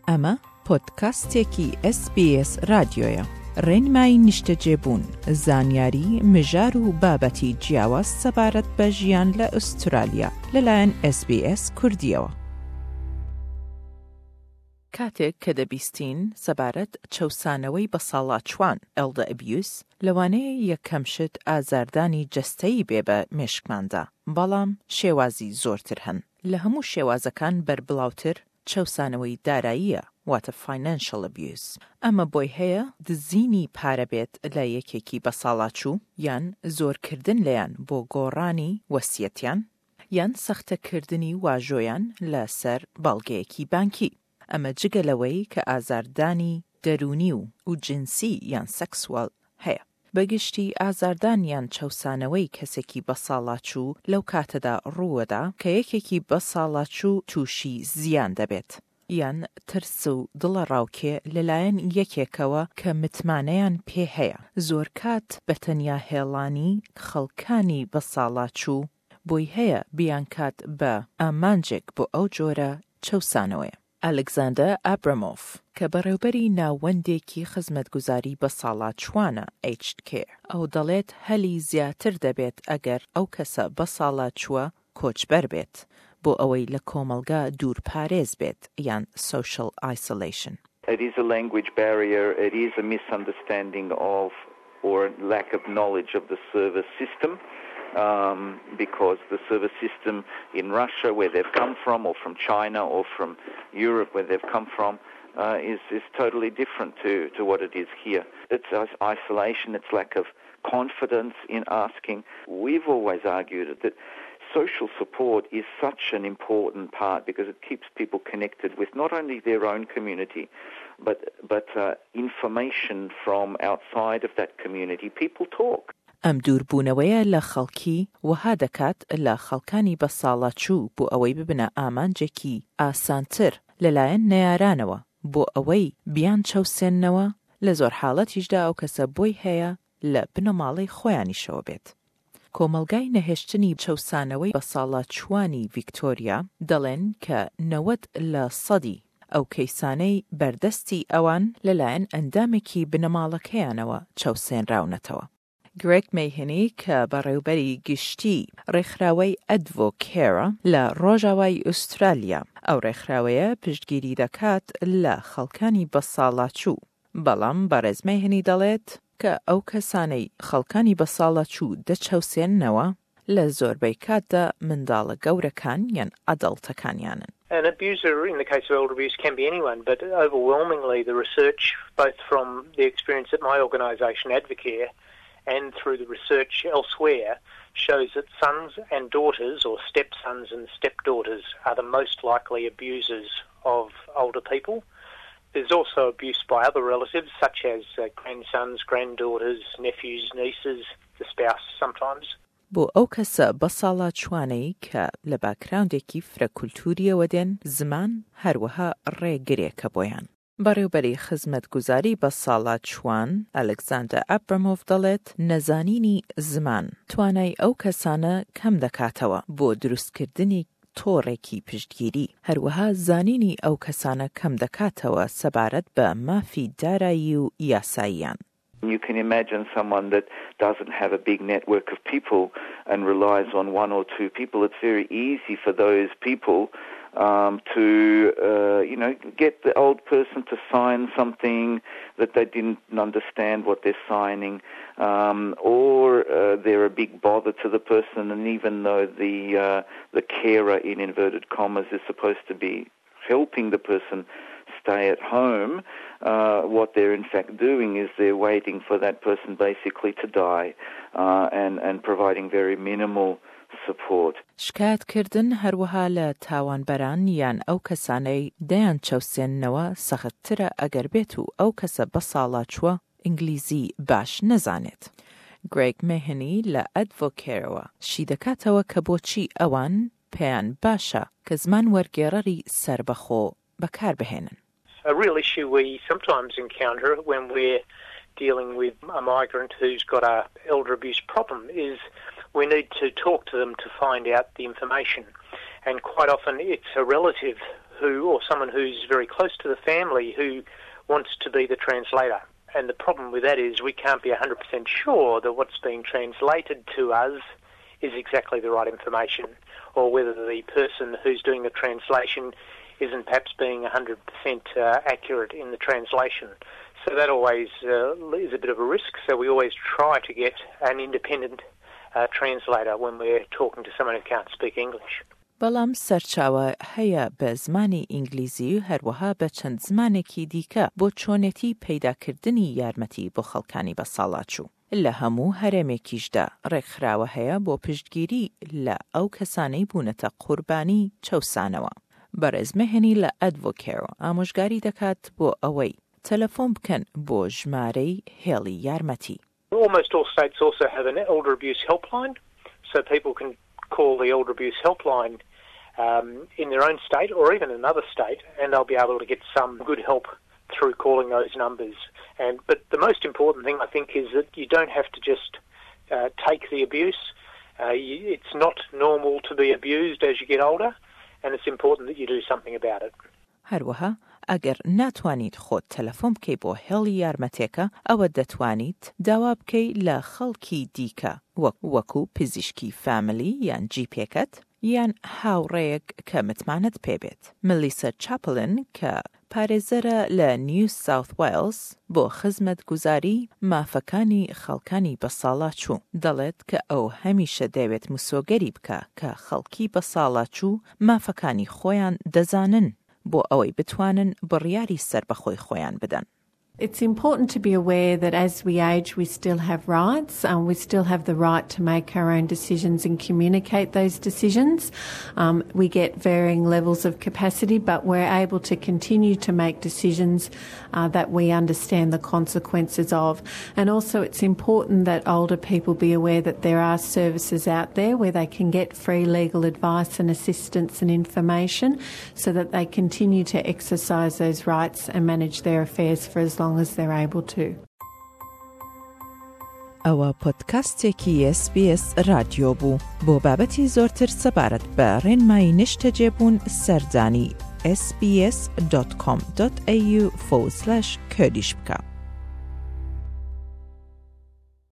ئەمە پۆدکاستێکی SBS رادیۆیە. ڕێنمایی نیشتەجێبوون، زانیاری، مژار و بابەتی جیاواز سەبارەت بە ژیان لە ئوسترالیا لەلایەن SBS کوردیەوە. کاتێک کە دەبیستین سەبارەت چەوسانەوەی بە ساڵاتچوان elder abuse لەوانەیە یەکەم شت ئازاردانی جەستەیی بێ بە مێشکماندا، بەڵام شێوازی زۆرتر هەن. لە هەموو شێوازەکان بەربڵاوتر چەوسانەوەی داراییە، واتە financial abuse. ئەمە بۆی هەیە دزینی پارە بێت لە یەکێکی بە ساڵاتچوو، یان زۆرکردن لەیان بۆ گۆڕانی وەسیەتیان، یان سەختەکردنی واژۆیان لەسەر بەڵگەیەکی بانکی. ئەمە جگە لەوەی کە ئازاردانی دەرونی و جنسی یان سەکسوال هەیە. بەگشتی ئازاردان یان چەوسانەوەی کەسێکی بە ساڵاتچوو لەو کاتەدا ڕووەدا کە یەکێکی بە ساڵاتچوو تووشی زیان دەبێت، یان ترس و دڵە ڕاوکێ لەلایەن یەکێکەوە کە متمانەیان پێ هەیە. زۆر کات بە تەنیا هێڵانی خەڵکانی بە ساڵاتچوو بۆی هەیە بیانکات بە ئامانجێک بۆ ئەو جۆرە چەوسانەوەیە. ئالێکزاندەر ئابرامۆف کە بەڕێوبەری ناوەندێکی خزمەتگوزاری بە ساڵاتچوانە aged care، ئەو دەڵێت هەلی زیاتر دەبێت ئەگەر ئەو کەسە بە ساڵاتچووە کۆچبەر بێت بۆ ئەوەی لە کۆمەلگا دوورپارێز بێت یان social isolation. It is a language barrier, it is a misunderstanding of or lack of knowledge of the service system. Because the service system in Russia, where they've come from, or from China, or from Europe, where they've come from, is totally different to what it is here. It's isolation, it's lack of confidence in asking. We've always argued that social support is such an important part because it keeps people connected with not only their own community, but information from outside of that community. People talk. ئەم دووربوونەوەیە لە خەڵکی وەها دەکات لە خەڵکانی بە ساڵاتچوو بۆ ئەوەی ببنە ئامانجێکی ئاسانتر لەلایەن نەیارانەوە بۆ ئەوەی بیان چەوسێننەوە. لە زۆر حاڵەتیشدا ئەو کەسە بۆی هەیە لە بنەماڵەی خۆیانیشەوە بێت. کۆمەلگای نەهێشتنی چەوسانەوەی بە ساڵاتچوانی ڤیکتۆریا دەڵێن کە 90% ئەو کەیسانەی بەردەستی ئەوان لەلایەن ئەندامێکی بنەماڵەکەیانەوە چەوسێنراونەتەوە. گرێگ مەیهنی کە بەڕێوبەری گشتی ڕێکخراوەی ئەدڤۆکێرە لە ڕۆژاوای ئوسترالیا، ئەو ڕێکخراوەیە پشتگیری دەکات لە خەڵکانی بە ساڵاتچوو، بەڵام بەڕێز مەیهنی دەڵێت کە ئەو کەسانەی خەڵکانی بە ساڵاتچوو دەچەوسێننەوە لە زۆربەی کاتدا منداڵە گەورەکان یان ئەدەڵتەکانیانن. An abuser, in the case of elder abuse, can be anyone, but overwhelmingly the research, both from the experience at my organisation, Advocare, and through the research elsewhere, shows that sons and daughters, or stepsons and stepdaughters, are the most likely abusers of older people. There's also abuse by other relatives, such as grandsons, granddaughters, nephews, nieces, the spouse sometimes. بۆ ئەو کەسە بە ساڵاتچوانەی کە لە باکراوندێکی فرەکولتوریەوە دێن، زمان هەروەها ڕێگرێکە بۆیان. بەڕێوبەری خزمەتگوزاری بە ساڵاتچوان ئالێکزاندەر ئابرامۆف دەڵێت نەزانینی زمان توانای ئەو کەسانە کەم دەکاتەوە بۆ دروستکردنی تۆڕێکی پشتگیری، هەروەها زانینی ئەو کەسانە کەم دەکاتەوە سەبارەت بە مافی دارایی و یاساییان. You can imagine someone that doesn't have a big network of people and relies on one or two people. It's very easy for those people to get the old person to sign something that they didn't understand what they're signing, or they're a big bother to the person, and even though the carer, in inverted commas, is supposed to be helping the person stay at home, what they're in fact doing is they're waiting for that person basically to die, and providing very minimal support. شکایەتکردن هەروەها لە تاوانبەران یان ئەو کەسانەی دەیان چەوسێننەوە سەختترە ئەگەر بێت و ئەو کەسە بە ساڵاتچووە ئینگلیزی باش نەزانێت. گرێگ مەیهنی لە ئەدڤۆکێرەوە شی دەکاتەوە کە بۆچی ئەوان پێیان باشە کە زمان وەرگێڕەری سەربەخۆ بەکاربهێنن. A real issue we sometimes encounter when we're dealing with a migrant who's got a elder abuse problem is we need to talk to them to find out the information. And quite often it's a relative or someone who's very close to the family who wants to be the translator. And the problem with that is we can't be 100% sure that what's being translated to us is exactly the right information, or whether the person who's doing the translation isn't perhaps being 100% accurate in the translation. So that always is a bit of a risk, so we always try to get an independent translator when we're talking to someone who can't speak English. بەڵام سەرچاوە هەیە بە زمانی ئینگلیزی و هەروەها بە چەند زمانێکی دیکە بۆ چۆنێتی پەیداکردنی یارمەتی بۆ خەڵکانی بەساڵاتچوو. لە هەموو هەرێمێکیشدا ڕێکخراوە هەیە بۆ پشتگیری لە ئەو کەسانەی بوونەتە قوربانی چەوسانەوە. بەڕێزمەهێنی لە ئەدڤۆکێرۆ ئامۆژگاری دەکات بۆ ئەوەی تەلەفۆن بکەن بۆ ژمارەی هێڵی یارمەتی. Almost all states also have an elder abuse helpline, so people can call the elder abuse helpline in their own state or even another state, and they'll be able to get some good help through calling those numbers. But the most important thing, I think, is that you don't have to just take the abuse. It's not normal to be abused as you get older, and it's important that you do something about it. هەروەها ئەگەر ناتوانیت خۆت تەلەفۆن بکەی بۆ هێڵی یارمەتێکە ئەوە دەتوانیت داوا بکەی لە خەڵکی دیکە وەکو پزیشکی فامیلی یان جیپێکەت یان هاوڕێیەک کە متمانەت پێبێت. ملیسا چاپلن کە پارێزەرە لە نیو ساوث وێلز بۆ خزمەت گوزاری مافەکانی خەڵکانی بەساڵاتچوو دەڵێت کە ئەو هەمیشە دەوێت مسۆگەری بکە کە خەڵکی بەساڵاتچوو مافەکانی خۆیان دەزانن بۆ ئەوەی بتوانن بڕیاری سەر بەخۆی خۆیان بدەن. It's important to be aware that as we age, we still have rights. We still have the right to make our own decisions and communicate those decisions. We get varying levels of capacity, but we're able to continue to make decisions that we understand the consequences of. And also it's important that older people be aware that there are services out there where they can get free legal advice and assistance and information so that they continue to exercise those rights and manage their affairs for as long as they're able to. ئەوە پۆدکاستێکی SBS رادیۆ بوو. بۆ بابەتی زۆرتر سەبارەت بە ڕێنمایی نیشتەجێبوون سەردانی sbs.com.au/kurdish بکە.